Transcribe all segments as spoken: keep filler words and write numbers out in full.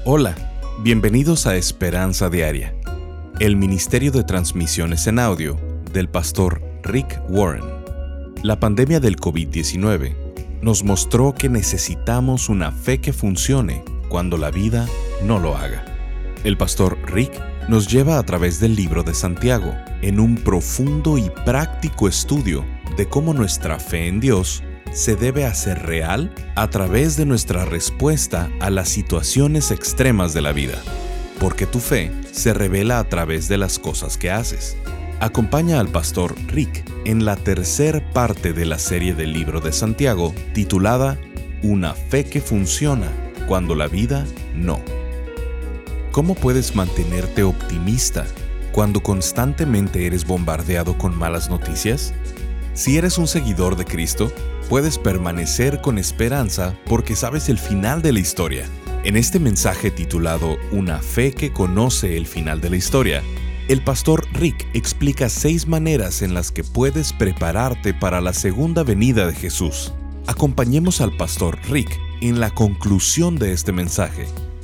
Hola, bienvenidos a Esperanza Diaria, el ministerio de transmisiones en audio del pastor Rick Warren. La pandemia del covid diecinueve nos mostró que necesitamos una fe que funcione cuando la vida no lo haga. El pastor Rick nos lleva a través del libro de Santiago en un profundo y práctico estudio de cómo nuestra fe en Dios se debe hacer real a través de nuestra respuesta a las situaciones extremas de la vida, porque tu fe se revela a través de las cosas que haces. Acompaña al pastor Rick en la tercera parte de la serie del libro de Santiago titulada Una fe que funciona cuando la vida no. ¿Cómo puedes mantenerte optimista cuando constantemente eres bombardeado con malas noticias? Si eres un seguidor de Cristo, puedes permanecer con esperanza porque sabes el final de la historia. En este mensaje titulado Una fe que conoce el final de la historia, el pastor Rick explica seis maneras en las que puedes prepararte para la segunda venida de Jesús. Acompañemos al pastor Rick en la conclusión de este mensaje.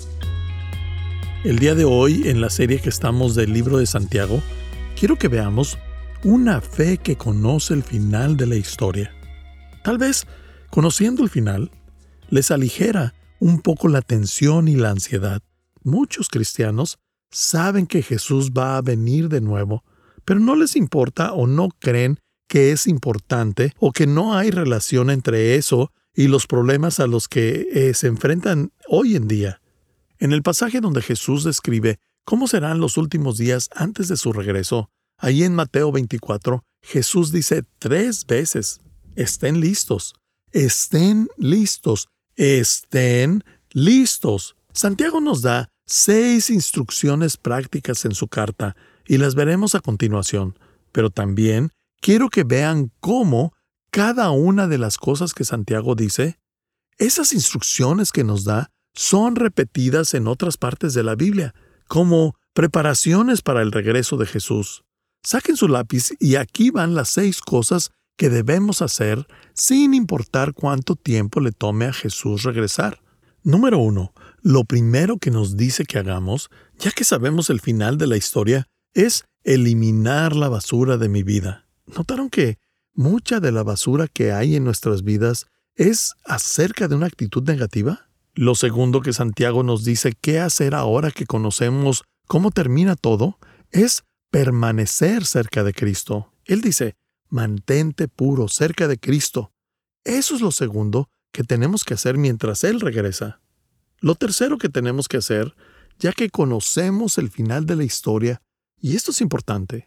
El día de hoy, en la serie que estamos del libro de Santiago, quiero que veamos una fe que conoce el final de la historia. Tal vez, conociendo el final, les aligera un poco la tensión y la ansiedad. Muchos cristianos saben que Jesús va a venir de nuevo, pero no les importa o no creen que es importante o que no hay relación entre eso y los problemas a los que eh, se enfrentan hoy en día. En el pasaje donde Jesús describe cómo serán los últimos días antes de su regreso, ahí en Mateo veinticuatro, Jesús dice tres veces, estén listos, estén listos, estén listos. Santiago nos da seis instrucciones prácticas en su carta y las veremos a continuación, pero también quiero que vean cómo cada una de las cosas que Santiago dice, esas instrucciones que nos da, son repetidas en otras partes de la Biblia, como preparaciones para el regreso de Jesús. Saquen su lápiz y aquí van las seis cosas que debemos hacer sin importar cuánto tiempo le tome a Jesús regresar. Número uno, lo primero que nos dice que hagamos, ya que sabemos el final de la historia, es eliminar la basura de mi vida. ¿Notaron que mucha de la basura que hay en nuestras vidas es acerca de una actitud negativa? Lo segundo que Santiago nos dice qué hacer ahora que conocemos cómo termina todo, es permanecer cerca de Cristo. Él dice, mantente puro cerca de Cristo. Eso es lo segundo que tenemos que hacer mientras Él regresa. Lo tercero que tenemos que hacer, ya que conocemos el final de la historia, y esto es importante,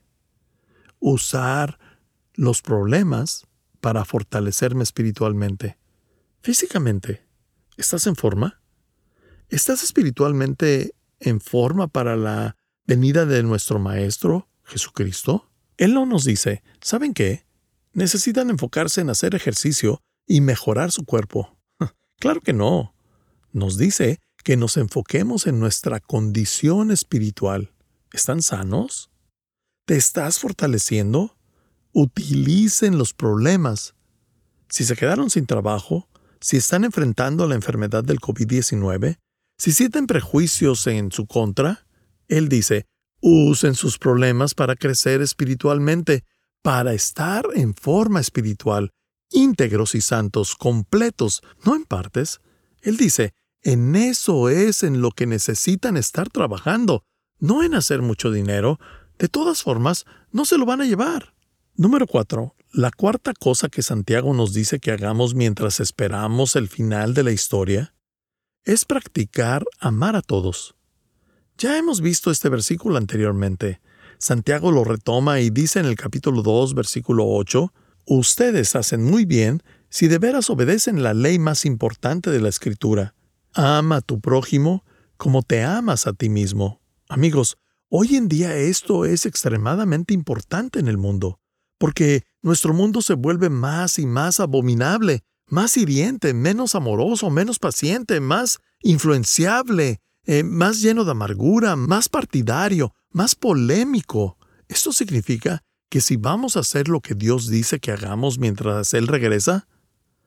usar los problemas para fortalecerme espiritualmente. Físicamente, ¿estás en forma? ¿Estás espiritualmente en forma para la venida de nuestro Maestro, Jesucristo? Él no nos dice, ¿saben qué? Necesitan enfocarse en hacer ejercicio y mejorar su cuerpo. Claro que no. Nos dice que nos enfoquemos en nuestra condición espiritual. ¿Están sanos? ¿Te estás fortaleciendo? Utilicen los problemas. Si se quedaron sin trabajo, si están enfrentando la enfermedad del covid diecinueve, si sienten prejuicios en su contra, Él dice, usen sus problemas para crecer espiritualmente, para estar en forma espiritual, íntegros y santos, completos, no en partes. Él dice, en eso es en lo que necesitan estar trabajando, no en hacer mucho dinero. De todas formas, no se lo van a llevar. Número cuatro. La cuarta cosa que Santiago nos dice que hagamos mientras esperamos el final de la historia es practicar amar a todos. Ya hemos visto este versículo anteriormente. Santiago lo retoma y dice en el capítulo dos, versículo ocho, ustedes hacen muy bien si de veras obedecen la ley más importante de la Escritura. Ama a tu prójimo como te amas a ti mismo. Amigos, hoy en día esto es extremadamente importante en el mundo, porque nuestro mundo se vuelve más y más abominable, más hiriente, menos amoroso, menos paciente, más influenciable, eh, más lleno de amargura, más partidario, más polémico. Esto significa que si vamos a hacer lo que Dios dice que hagamos mientras Él regresa,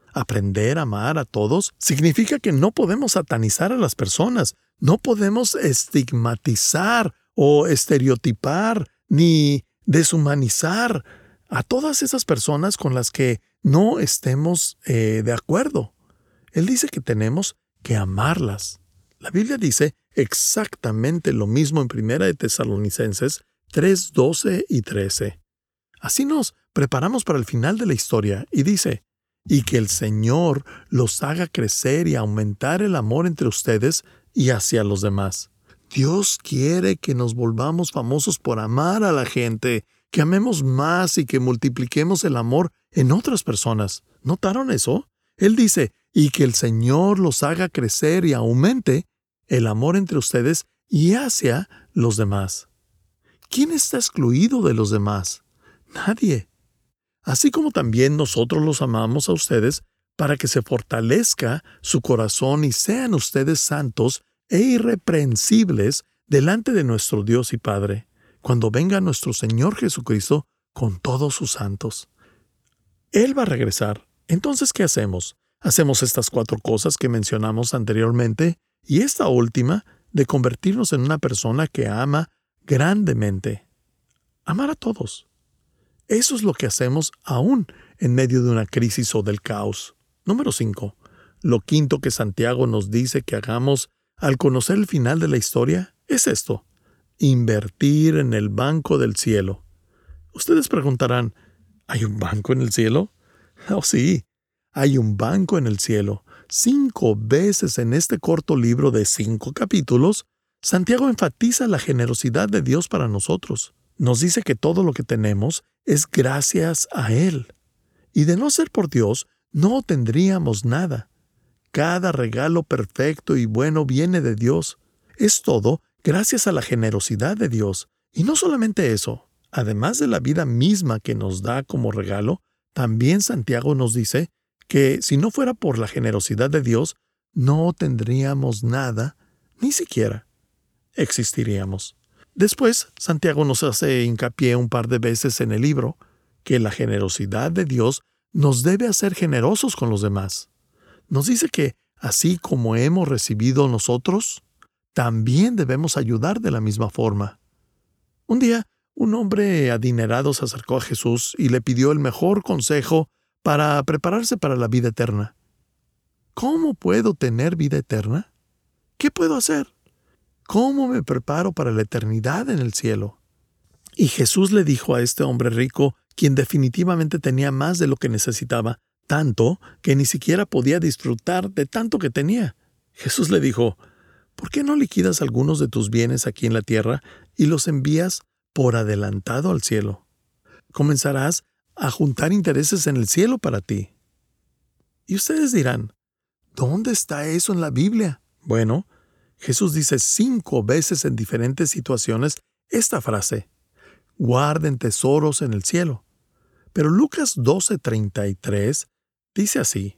aprender a amar a todos, significa que no podemos satanizar a las personas, no podemos estigmatizar o estereotipar ni deshumanizar a todas esas personas con las que no estemos eh, de acuerdo. Él dice que tenemos que amarlas. La Biblia dice exactamente lo mismo en Primera de Tesalonicenses tres, doce y trece. Así nos preparamos para el final de la historia y dice, y que el Señor los haga crecer y aumentar el amor entre ustedes y hacia los demás. Dios quiere que nos volvamos famosos por amar a la gente, que amemos más y que multipliquemos el amor en otras personas. ¿Notaron eso? Él dice, y que el Señor los haga crecer y aumente el amor entre ustedes y hacia los demás. ¿Quién está excluido de los demás? Nadie. Así como también nosotros los amamos a ustedes para que se fortalezca su corazón y sean ustedes santos e irreprensibles delante de nuestro Dios y Padre, cuando venga nuestro Señor Jesucristo con todos sus santos. Él va a regresar. Entonces, ¿qué hacemos? Hacemos estas cuatro cosas que mencionamos anteriormente y esta última de convertirnos en una persona que ama grandemente. Amar a todos. Eso es lo que hacemos aún en medio de una crisis o del caos. Número cinco. Lo quinto que Santiago nos dice que hagamos al conocer el final de la historia es esto: invertir en el banco del cielo. Ustedes preguntarán, ¿hay un banco en el cielo? Oh, sí, hay un banco en el cielo. Cinco veces en este corto libro de cinco capítulos, Santiago enfatiza la generosidad de Dios para nosotros. Nos dice que todo lo que tenemos es gracias a Él. Y de no ser por Dios, no tendríamos nada. Cada regalo perfecto y bueno viene de Dios. Es todo gracias a la generosidad de Dios. Y no solamente eso, además de la vida misma que nos da como regalo, también Santiago nos dice que si no fuera por la generosidad de Dios, no tendríamos nada, ni siquiera existiríamos. Después, Santiago nos hace hincapié un par de veces en el libro que la generosidad de Dios nos debe hacer generosos con los demás. Nos dice que, así como hemos recibido nosotros, también debemos ayudar de la misma forma. Un día, un hombre adinerado se acercó a Jesús y le pidió el mejor consejo para prepararse para la vida eterna. ¿Cómo puedo tener vida eterna? ¿Qué puedo hacer? ¿Cómo me preparo para la eternidad en el cielo? Y Jesús le dijo a este hombre rico, quien definitivamente tenía más de lo que necesitaba, tanto que ni siquiera podía disfrutar de tanto que tenía. Jesús le dijo, ¿por qué no liquidas algunos de tus bienes aquí en la tierra y los envías por adelantado al cielo? Comenzarás a juntar intereses en el cielo para ti. Y ustedes dirán, ¿dónde está eso en la Biblia? Bueno, Jesús dice cinco veces en diferentes situaciones esta frase: guarden tesoros en el cielo. Pero Lucas doce treinta y tres dice así: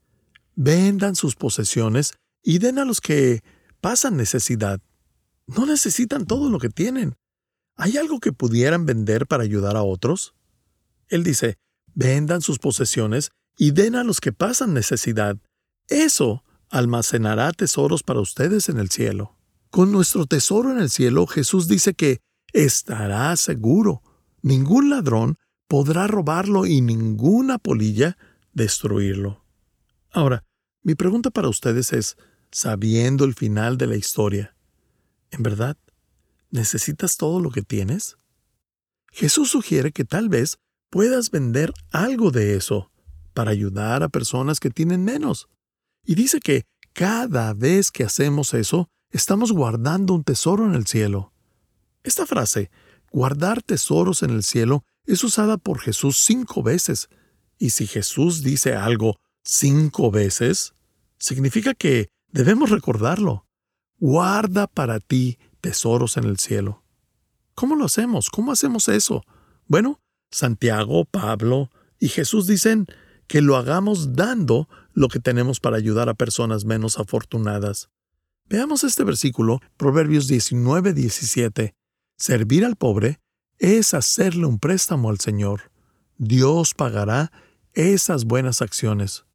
vendan sus posesiones y den a los que pasan necesidad. No necesitan todo lo que tienen. ¿Hay algo que pudieran vender para ayudar a otros? Él dice, vendan sus posesiones y den a los que pasan necesidad. Eso almacenará tesoros para ustedes en el cielo. Con nuestro tesoro en el cielo, Jesús dice que estará seguro. Ningún ladrón podrá robarlo y ninguna polilla destruirlo. Ahora, mi pregunta para ustedes es, sabiendo el final de la historia, ¿en verdad necesitas todo lo que tienes? Jesús sugiere que tal vez puedas vender algo de eso para ayudar a personas que tienen menos. Y dice que cada vez que hacemos eso, estamos guardando un tesoro en el cielo. Esta frase, guardar tesoros en el cielo, es usada por Jesús cinco veces. Y si Jesús dice algo cinco veces, significa que debemos recordarlo. Guarda para ti tesoros en el cielo. ¿Cómo lo hacemos? ¿Cómo hacemos eso? Bueno, Santiago, Pablo y Jesús dicen que lo hagamos dando lo que tenemos para ayudar a personas menos afortunadas. Veamos este versículo, Proverbios diecinueve diecisiete. Servir al pobre es hacerle un préstamo al Señor. Dios pagará esas buenas acciones.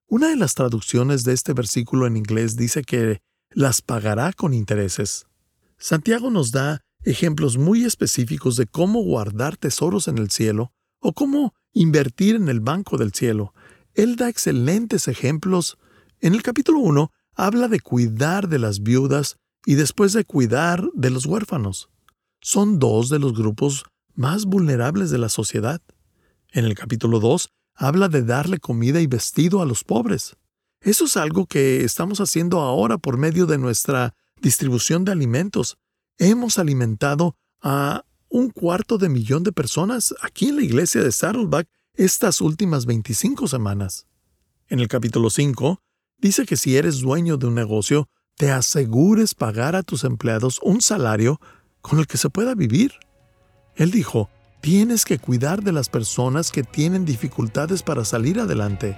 Una de las traducciones de este versículo en inglés dice que las pagará con intereses. Santiago nos da ejemplos muy específicos de cómo guardar tesoros en el cielo o cómo invertir en el banco del cielo. Él da excelentes ejemplos. En el capítulo uno habla de cuidar de las viudas y después de cuidar de los huérfanos. Son dos de los grupos más vulnerables de la sociedad. En el capítulo dos habla de darle comida y vestido a los pobres. Eso es algo que estamos haciendo ahora por medio de nuestra distribución de alimentos. Hemos alimentado a un cuarto de millón de personas aquí en la iglesia de Saddleback estas últimas veinticinco semanas. En el capítulo cinco, dice que si eres dueño de un negocio, te asegures pagar a tus empleados un salario con el que se pueda vivir. Él dijo, tienes que cuidar de las personas que tienen dificultades para salir adelante.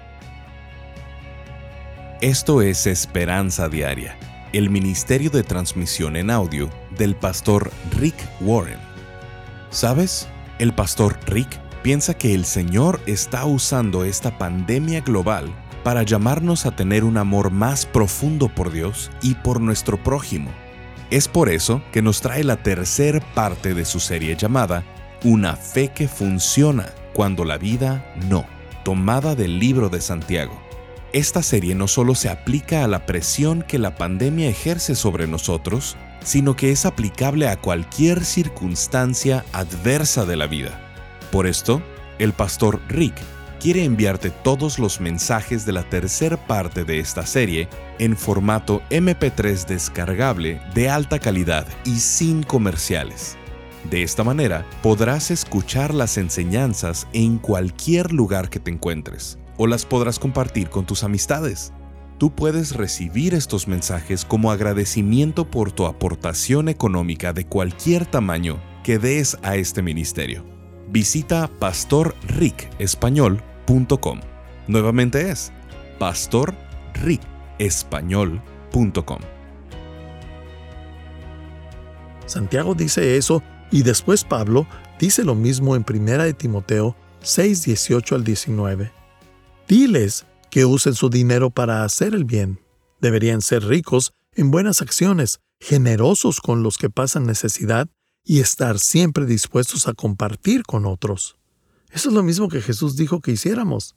Esto es Esperanza Diaria, el ministerio de transmisión en audio del pastor Rick Warren. ¿Sabes? El pastor Rick piensa que el Señor está usando esta pandemia global para llamarnos a tener un amor más profundo por Dios y por nuestro prójimo. Es por eso que nos trae la tercera parte de su serie llamada Una fe que funciona cuando la vida no, tomada del libro de Santiago. Esta serie no solo se aplica a la presión que la pandemia ejerce sobre nosotros, sino que es aplicable a cualquier circunstancia adversa de la vida. Por esto, el pastor Rick quiere enviarte todos los mensajes de la tercera parte de esta serie en formato eme pe tres descargable de alta calidad y sin comerciales. De esta manera, podrás escuchar las enseñanzas en cualquier lugar que te encuentres, o las podrás compartir con tus amistades. Tú puedes recibir estos mensajes como agradecimiento por tu aportación económica de cualquier tamaño que des a este ministerio. Visita pastor rick español punto com. Nuevamente es pastor rick español punto com. Santiago dice eso y después Pablo dice lo mismo en primera de Timoteo seis, dieciocho al diecinueve. Diles que usen su dinero para hacer el bien. Deberían ser ricos en buenas acciones, generosos con los que pasan necesidad y estar siempre dispuestos a compartir con otros. Eso es lo mismo que Jesús dijo que hiciéramos.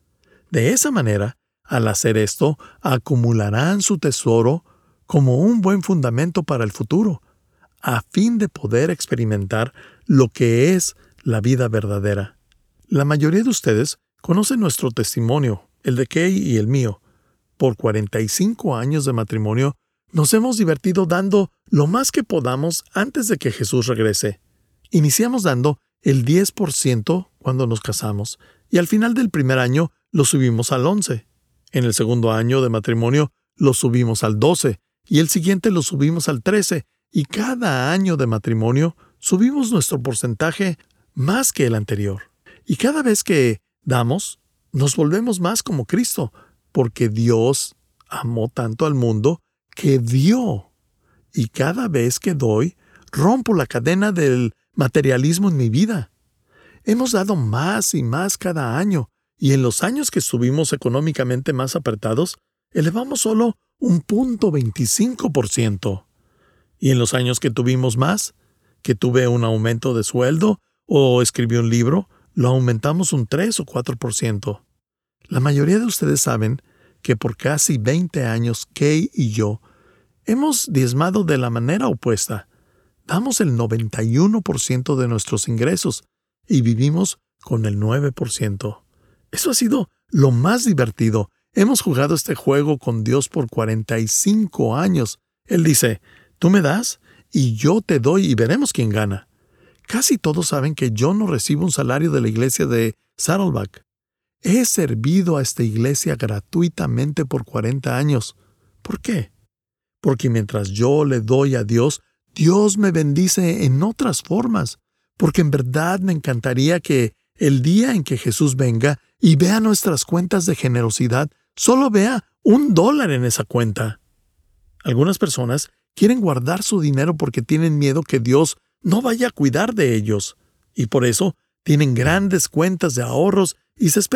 De esa manera, al hacer esto, acumularán su tesoro como un buen fundamento para el futuro, a fin de poder experimentar lo que es la vida verdadera. La mayoría de ustedes conocen nuestro testimonio, el de Kay y el mío. Por cuarenta y cinco años de matrimonio, nos hemos divertido dando lo más que podamos antes de que Jesús regrese. Iniciamos dando el diez por ciento cuando nos casamos y al final del primer año lo subimos al once por ciento. En el segundo año de matrimonio lo subimos al doce por ciento y el siguiente lo subimos al trece por ciento y cada año de matrimonio subimos nuestro porcentaje más que el anterior. Y cada vez que damos, nos volvemos más como Cristo, porque Dios amó tanto al mundo que dio. Y cada vez que doy, rompo la cadena del materialismo en mi vida. Hemos dado más y más cada año, y en los años que estuvimos económicamente más apretados, elevamos solo un punto veinticinco por ciento. Y en los años que tuvimos más, que tuve un aumento de sueldo o escribí un libro, lo aumentamos un tres o cuatro por ciento. La mayoría de ustedes saben que por casi veinte años Kay y yo hemos diezmado de la manera opuesta. Damos el noventa y uno por ciento de nuestros ingresos y vivimos con el nueve por ciento. Eso ha sido lo más divertido. Hemos jugado este juego con Dios por cuarenta y cinco años. Él dice, tú me das y yo te doy y veremos quién gana. Casi todos saben que yo no recibo un salario de la iglesia de Saddleback. He servido a esta iglesia gratuitamente por cuarenta años. ¿Por qué? Porque mientras yo le doy a Dios, Dios me bendice en otras formas. Porque en verdad me encantaría que el día en que Jesús venga y vea nuestras cuentas de generosidad, solo vea un dólar en esa cuenta. Algunas personas quieren guardar su dinero porque tienen miedo que Dios no vaya a cuidar de ellos, y por eso tienen grandes cuentas de ahorros y se esperan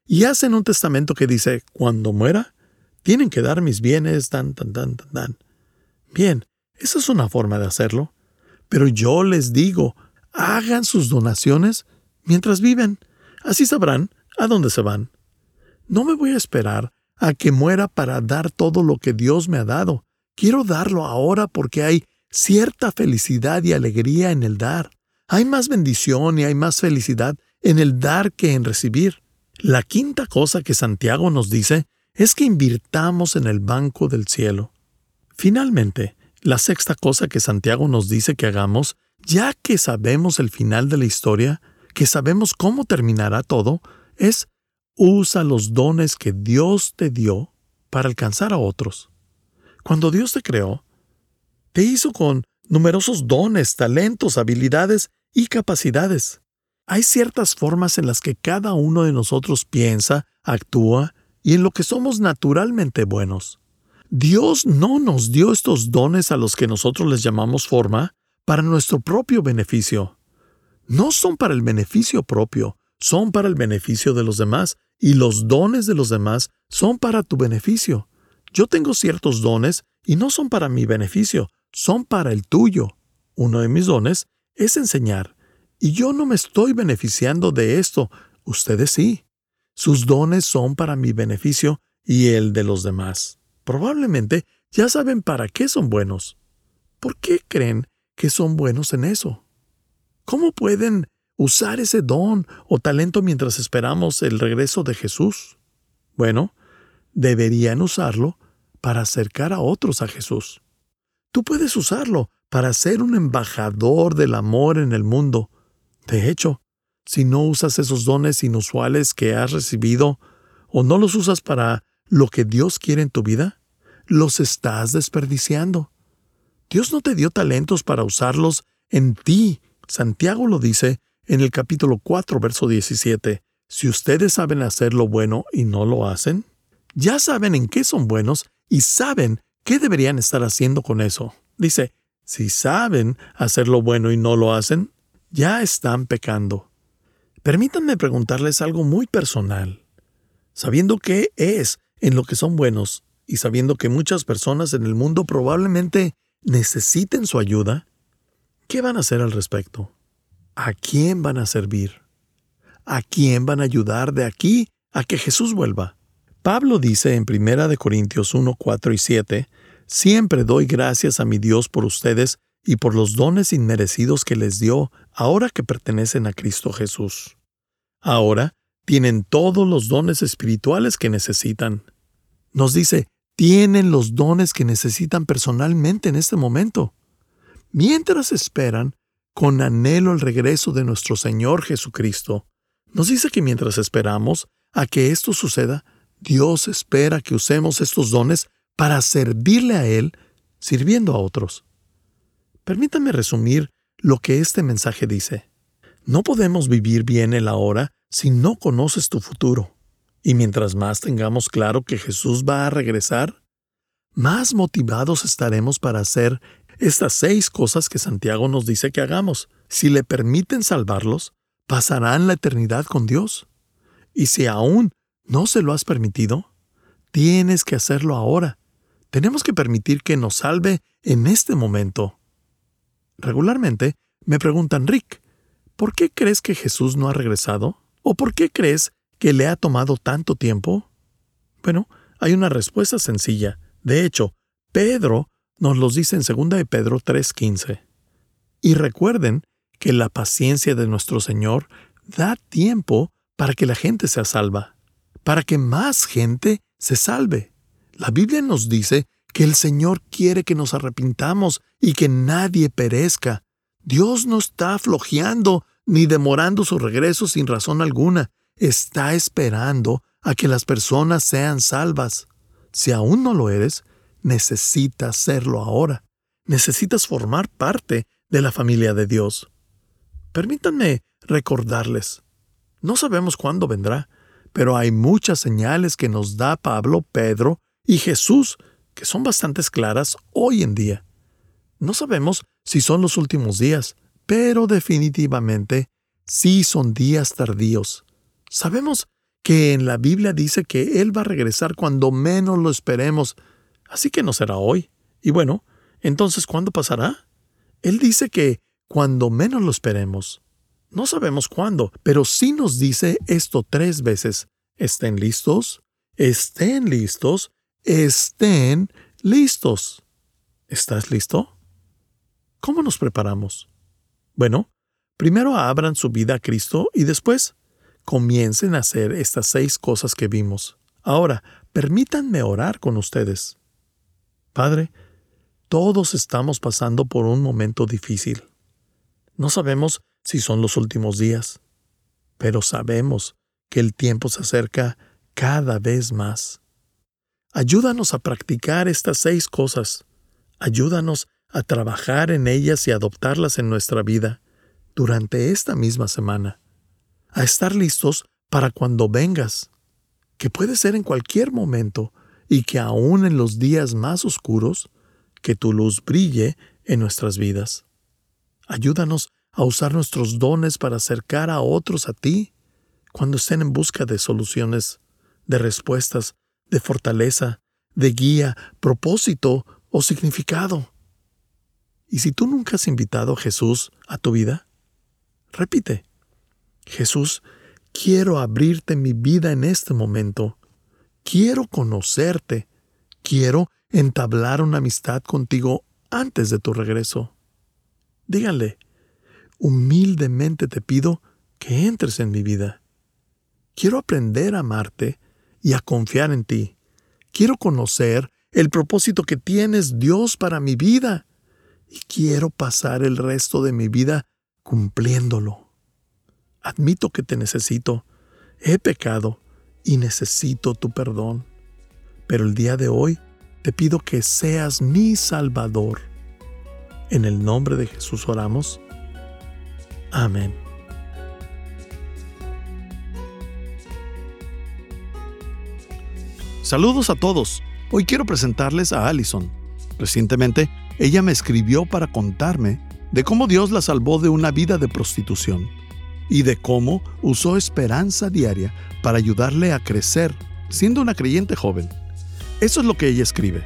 y hacen un testamento que dice, cuando muera, tienen que dar mis bienes, tan, tan, tan, tan, tan. Bien, esa es una forma de hacerlo. Pero yo les digo, hagan sus donaciones mientras viven. Así sabrán a dónde se van. No me voy a esperar a que muera para dar todo lo que Dios me ha dado. Quiero darlo ahora porque hay cierta felicidad y alegría en el dar. Hay más bendición y hay más felicidad en el dar que en recibir. La quinta cosa que Santiago nos dice es que invirtamos en el banco del cielo. Finalmente, la sexta cosa que Santiago nos dice que hagamos, ya que sabemos el final de la historia, que sabemos cómo terminará todo, es usa los dones que Dios te dio para alcanzar a otros. Cuando Dios te creó, te hizo con numerosos dones, talentos, habilidades y capacidades. Hay ciertas formas en las que cada uno de nosotros piensa, actúa y en lo que somos naturalmente buenos. Dios no nos dio estos dones a los que nosotros les llamamos forma para nuestro propio beneficio. No son para el beneficio propio, son para el beneficio de los demás, y los dones de los demás son para tu beneficio. Yo tengo ciertos dones y no son para mi beneficio, son para el tuyo. Uno de mis dones es enseñar, y yo no me estoy beneficiando de esto, ustedes sí. Sus dones son para mi beneficio y el de los demás. Probablemente ya saben para qué son buenos. ¿Por qué creen que son buenos en eso? ¿Cómo pueden usar ese don o talento mientras esperamos el regreso de Jesús? Bueno, deberían usarlo para acercar a otros a Jesús. Tú puedes usarlo para ser un embajador del amor en el mundo. De hecho, si no usas esos dones inusuales que has recibido o no los usas para lo que Dios quiere en tu vida, los estás desperdiciando. Dios no te dio talentos para usarlos en ti. Santiago lo dice en el capítulo cuatro, verso diecisiete. Si ustedes saben hacer lo bueno y no lo hacen, ya saben en qué son buenos y saben qué deberían estar haciendo con eso. Dice, si saben hacer lo bueno y no lo hacen, ya están pecando. Permítanme preguntarles algo muy personal. Sabiendo qué es en lo que son buenos y sabiendo que muchas personas en el mundo probablemente necesiten su ayuda, ¿qué van a hacer al respecto? ¿A quién van a servir? ¿A quién van a ayudar de aquí a que Jesús vuelva? Pablo dice en primera de Corintios uno, cuatro y siete, «Siempre doy gracias a mi Dios por ustedes y por los dones inmerecidos que les dio ahora que pertenecen a Cristo Jesús. Ahora tienen todos los dones espirituales que necesitan». Nos dice, tienen los dones que necesitan personalmente en este momento. Mientras esperan con anhelo el regreso de nuestro Señor Jesucristo, nos dice que mientras esperamos a que esto suceda, Dios espera que usemos estos dones para servirle a Él, sirviendo a otros. Permítanme resumir lo que este mensaje dice. No podemos vivir bien el ahora si no conoces tu futuro. Y mientras más tengamos claro que Jesús va a regresar, más motivados estaremos para hacer estas seis cosas que Santiago nos dice que hagamos. Si le permiten salvarlos, pasarán la eternidad con Dios. Y si aún no se lo has permitido, tienes que hacerlo ahora. Tenemos que permitir que nos salve en este momento. Regularmente me preguntan, Rick, ¿por qué crees que Jesús no ha regresado? ¿O por qué crees que le ha tomado tanto tiempo? Bueno, hay una respuesta sencilla. De hecho, Pedro nos los dice en segunda de Pedro tres quince. Y recuerden que la paciencia de nuestro Señor da tiempo para que la gente sea salva, para que más gente se salve. La Biblia nos dice que el Señor quiere que nos arrepintamos y que nadie perezca. Dios no está flojeando ni demorando su regreso sin razón alguna. Está esperando a que las personas sean salvas. Si aún no lo eres, necesitas serlo ahora. Necesitas formar parte de la familia de Dios. Permítanme recordarles, no sabemos cuándo vendrá, pero hay muchas señales que nos da Pablo, Pedro y Jesús que son bastante claras hoy en día. No sabemos si son los últimos días, pero definitivamente sí son días tardíos. Sabemos que en la Biblia dice que Él va a regresar cuando menos lo esperemos. Así que no será hoy. Y bueno, entonces, ¿cuándo pasará? Él dice que cuando menos lo esperemos. No sabemos cuándo, pero sí nos dice esto tres veces. Estén listos, estén listos, estén listos. ¿Estás listo? ¿Cómo nos preparamos? Bueno, primero abran su vida a Cristo y después comiencen a hacer estas seis cosas que vimos. Ahora, permítanme orar con ustedes. Padre, todos estamos pasando por un momento difícil. No sabemos si son los últimos días, pero sabemos que el tiempo se acerca cada vez más. Ayúdanos a practicar estas seis cosas. Ayúdanos a trabajar en ellas y adoptarlas en nuestra vida durante esta misma semana. A estar listos para cuando vengas, que puede ser en cualquier momento y que aún en los días más oscuros, que tu luz brille en nuestras vidas. Ayúdanos a usar nuestros dones para acercar a otros a ti cuando estén en busca de soluciones, de respuestas, de fortaleza, de guía, propósito o significado. Y si tú nunca has invitado a Jesús a tu vida, repite: Jesús, quiero abrirte mi vida en este momento. Quiero conocerte. Quiero entablar una amistad contigo antes de tu regreso. Díganle: humildemente te pido que entres en mi vida. Quiero aprender a amarte y a confiar en ti. Quiero conocer el propósito que tienes, Dios, para mi vida. Y quiero pasar el resto de mi vida cumpliéndolo. Admito que te necesito. He pecado y necesito tu perdón. Pero el día de hoy te pido que seas mi Salvador. En el nombre de Jesús oramos. Amén. Saludos a todos. Hoy quiero presentarles a Allison. Recientemente, ella me escribió para contarme de cómo Dios la salvó de una vida de prostitución y de cómo usó Esperanza Diaria para ayudarle a crecer, siendo una creyente joven. Eso es lo que ella escribe.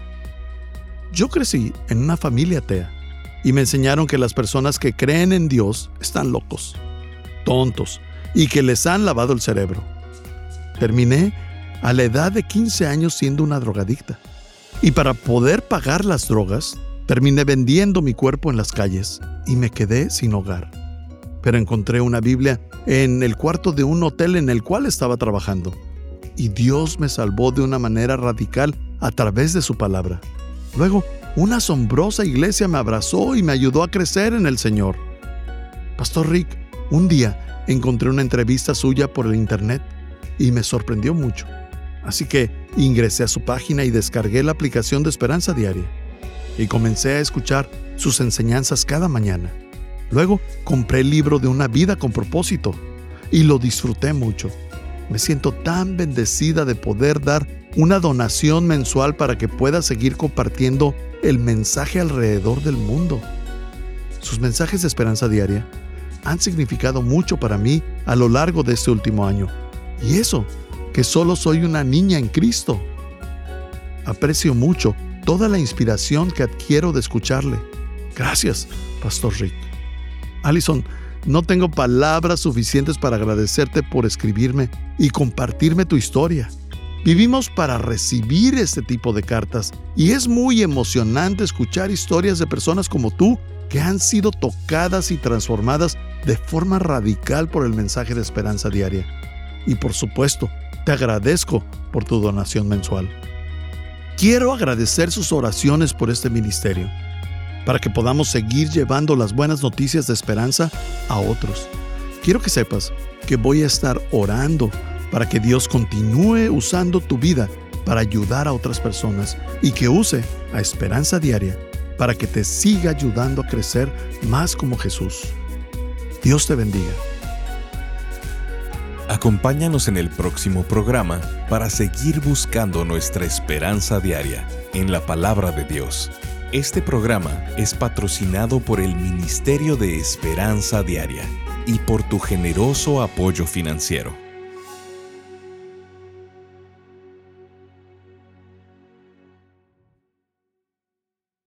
Yo crecí en una familia atea y me enseñaron que las personas que creen en Dios están locos, tontos y que les han lavado el cerebro. Terminé a la edad de quince años siendo una drogadicta. Y para poder pagar las drogas, terminé vendiendo mi cuerpo en las calles y me quedé sin hogar. Pero encontré una Biblia en el cuarto de un hotel en el cual estaba trabajando. Y Dios me salvó de una manera radical a través de su palabra. Luego, una asombrosa iglesia me abrazó y me ayudó a crecer en el Señor. Pastor Rick, un día encontré una entrevista suya por el internet y me sorprendió mucho. Así que ingresé a su página y descargué la aplicación de Esperanza Diaria. Y comencé a escuchar sus enseñanzas cada mañana. Luego compré el libro de Una vida con propósito y lo disfruté mucho. Me siento tan bendecida de poder dar una donación mensual para que pueda seguir compartiendo el mensaje alrededor del mundo. Sus mensajes de Esperanza Diaria han significado mucho para mí a lo largo de este último año. Y eso, que solo soy una niña en Cristo. Aprecio mucho toda la inspiración que adquiero de escucharle. Gracias, Pastor Rick. Allison, no tengo palabras suficientes para agradecerte por escribirme y compartirme tu historia. Vivimos para recibir este tipo de cartas y es muy emocionante escuchar historias de personas como tú que han sido tocadas y transformadas de forma radical por el mensaje de Esperanza Diaria. Y por supuesto, te agradezco por tu donación mensual. Quiero agradecer sus oraciones por este ministerio, para que podamos seguir llevando las buenas noticias de esperanza a otros. Quiero que sepas que voy a estar orando para que Dios continúe usando tu vida para ayudar a otras personas y que use a Esperanza Diaria para que te siga ayudando a crecer más como Jesús. Dios te bendiga. Acompáñanos en el próximo programa para seguir buscando nuestra esperanza diaria en la palabra de Dios. Este programa es patrocinado por el Ministerio de Esperanza Diaria y por tu generoso apoyo financiero.